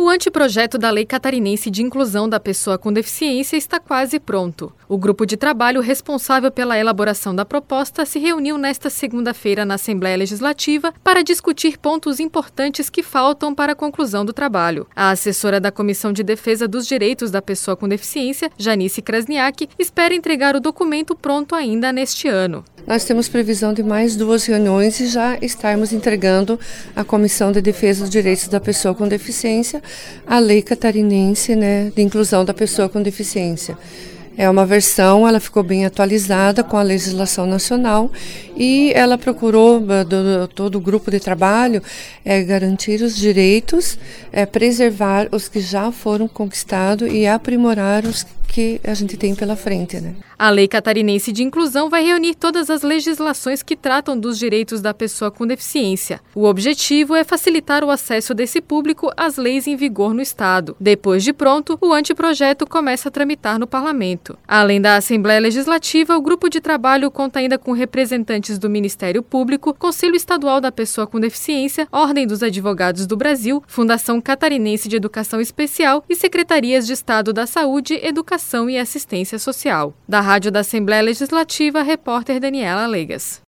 anteprojeto da Lei Catarinense de Inclusão da Pessoa com Deficiência está quase pronto. O grupo de trabalho responsável pela elaboração da proposta se reuniu nesta segunda-feira na Assembleia Legislativa para discutir pontos importantes que faltam para a conclusão do trabalho. A assessora da Comissão de Defesa dos Direitos da Pessoa com Deficiência, Janice Krasniak, espera entregar o documento pronto ainda neste ano. Nós temos previsão de mais 2 reuniões e já estarmos entregando à Comissão de Defesa dos Direitos da Pessoa com Deficiência a Lei Catarinense, de Inclusão da Pessoa com Deficiência. É uma versão, ela ficou bem atualizada com a legislação nacional e ela procurou, todo o grupo de trabalho, garantir os direitos, preservar os que já foram conquistados e aprimorar os que a gente tem pela frente. A Lei Catarinense de Inclusão vai reunir todas as legislações que tratam dos direitos da pessoa com deficiência. O objetivo é facilitar o acesso desse público às leis em vigor no Estado. Depois de pronto, o anteprojeto começa a tramitar no Parlamento. Além da Assembleia Legislativa, o grupo de trabalho conta ainda com representantes do Ministério Público, Conselho Estadual da Pessoa com Deficiência, Ordem dos Advogados do Brasil, Fundação Catarinense de Educação Especial e Secretarias de Estado da Saúde, Educação e Assistência Social. Da Rádio da Assembleia Legislativa, repórter Daniela Legas.